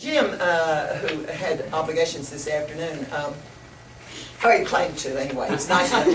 Jim, who had obligations this afternoon, he claimed to anyway. It's nice enough to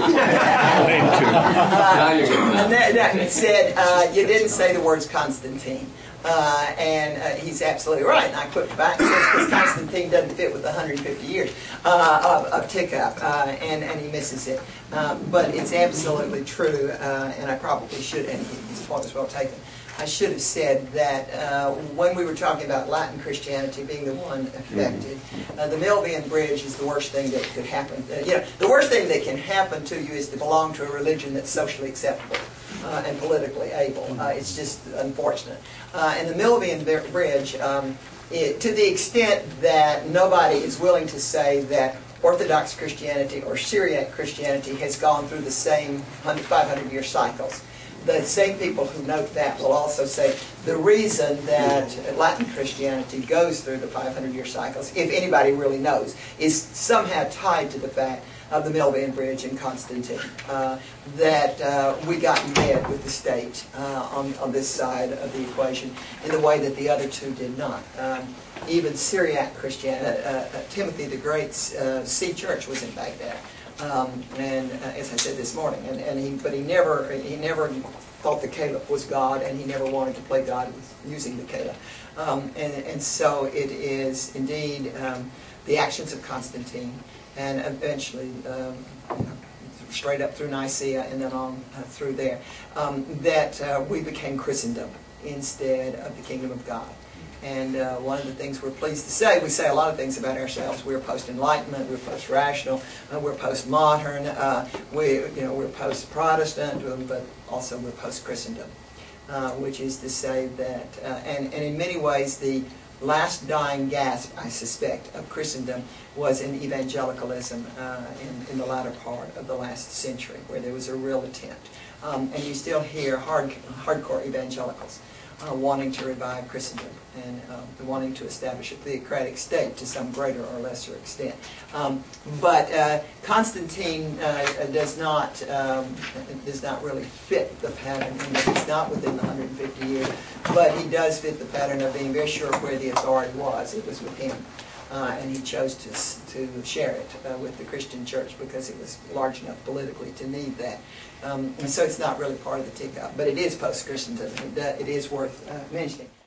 and said, you didn't say the words Constantine. And he's absolutely right. And I put back and says, because Constantine doesn't fit with the 150 years of tick-up, and he misses it. But it's absolutely true, and I probably should, and his point was well taken. I should have said that when we were talking about Latin Christianity being the one affected, the Milvian Bridge is the worst thing that could happen. The worst thing that can happen to you is to belong to a religion that's socially acceptable and politically able. It's just unfortunate. And the Milvian Bridge, to the extent that nobody is willing to say that Orthodox Christianity or Syriac Christianity has gone through the same 500-year cycles. The same people who note that will also say the reason that Latin Christianity goes through the 500-year cycles, if anybody really knows, is somehow tied to the fact of the Milvian Bridge and Constantine. That we got in bed with the state on this side of the equation in the way that the other two did not. Even Syriac Christianity, Timothy the Great's sea church was in Baghdad. And as I said this morning, but he never thought the caliph was God, and he never wanted to play God with using the caliph. And so it is indeed the actions of Constantine, and eventually straight up through Nicaea and then on through there, that we became Christendom instead of the kingdom of God. And one of the things we're pleased to say, we say a lot of things about ourselves. We're post-Enlightenment, we're post-rational, we're post-modern, we're post-Protestant, but also we're post-Christendom, which is to say that, and in many ways the last dying gasp, I suspect, of Christendom was in evangelicalism in the latter part of the last century, where there was a real attempt. And you still hear hardcore evangelicals wanting to revive Christendom and wanting to establish a theocratic state to some greater or lesser extent. But Constantine does not really fit the pattern. He's not within the 150 years, but he does fit the pattern of being very sure of where the authority was. It was with him. And he chose to share it with the Christian church because it was large enough politically to need that. And so it's not really part of the tick-up, but it is post-Christendom. It is worth mentioning.